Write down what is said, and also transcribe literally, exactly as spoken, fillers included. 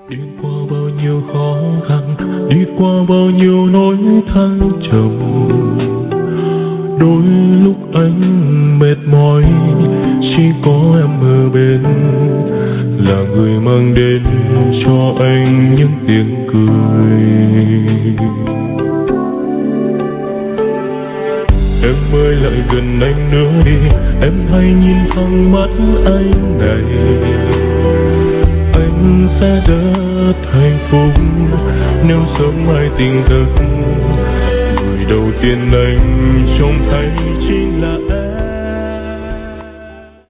Đi qua bao nhiêu khó khăn, đi qua bao nhiêu nỗi thăng trầm, đôi lúc anh mệt mỏi, chỉ có em ở bên là người mang đến cho anh những tiếng cười. Em ơi lại gần anh nữa đi, em hãy nhìn vào mắt anh này, anh sẽ rất hạnh phúc nếu sớm mai tỉnh thức, người đầu tiên anh trông thấy chính là em.